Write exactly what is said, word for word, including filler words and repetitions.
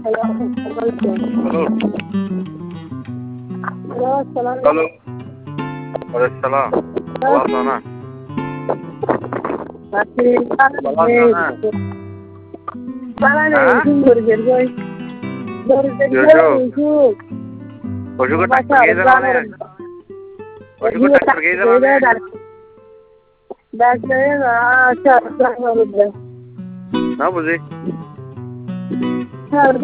Hello. Hello, আসসালামু আলাইকুম। Hello. ওয়ালাইকুম সালাম। ভালো আছো না? আছি। ভালো আছো না? বানানে হ্যাঁ? সুন্দর বের কই। দৌড় বের কি কই হইছো? সুখ। অসুখের ডাক্তার বাসা গিয়ে যাও মানে? জানোর। অসুখের ডাক্তার গিয়ে যাও মানে? ডাক্তার আচ্ছা জানোর। না বুঝি। হ্যাঁ